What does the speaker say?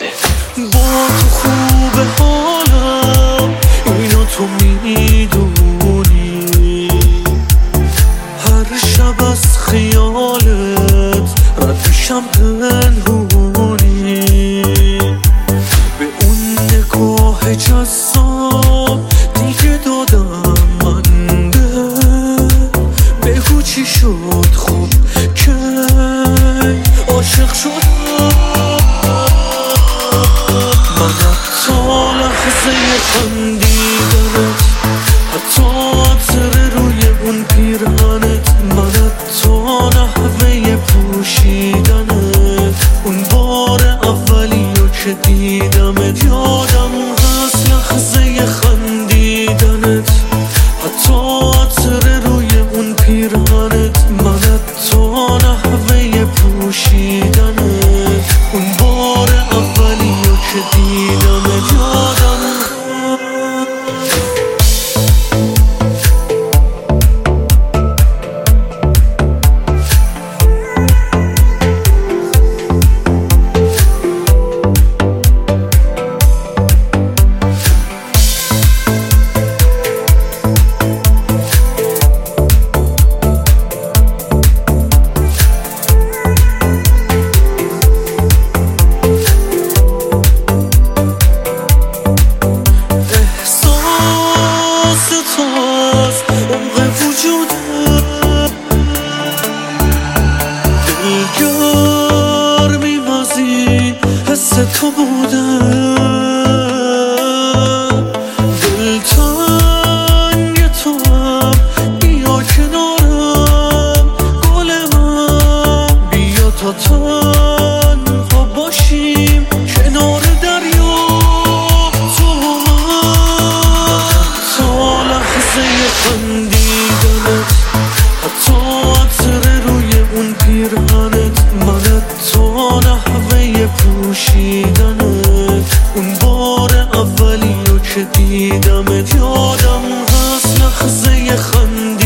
با تو خوبه حالم، اینو تو میدونی. هر شب از خیالت رد میشم پنهونی. به اون نگاه جذاب دیگه دادم من بگو چی شد خوب که عاشق شدم. من حتی لحظه خندیدنت، حتی عطر روی اون پیرهنت، من حتی نحوه پوشیدنت، اون بار اولیو که دیدمت یادم هست. لحظه خندیدنت، حتی عطر روی اون پیرهنت، من حتی نحوه پوشیدنت، اون بار اولیو که دیدمت یادم تو بودم. دلتنگ تو هم بیا کنارم، گل من بیا تا تنها باشیم کنار دریا. تو من تا لحظه خندیدنت، حتی عطر روی اون پیرهنت، من حتی نحوه پوشیدنت، اون بار اولیو که دیدمت یادم هست. لحظه خندیدنت